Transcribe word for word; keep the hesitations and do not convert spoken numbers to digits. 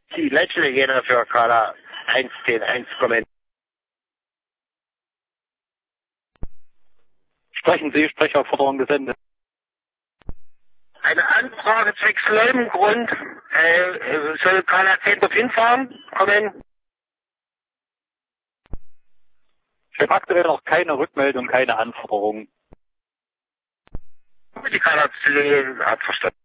Die letzte Legende für Kala eins zehn eins kommen. Sprechen Sie, Sprecherforderung gesendet. Eine Anfrage zwecks Leubengrund. Äh, soll Kala zehn dorthin fahren? Kommen. Ich habe aktuell noch keine Rückmeldung, keine Anforderungen. Die Kala zehn hat verstanden.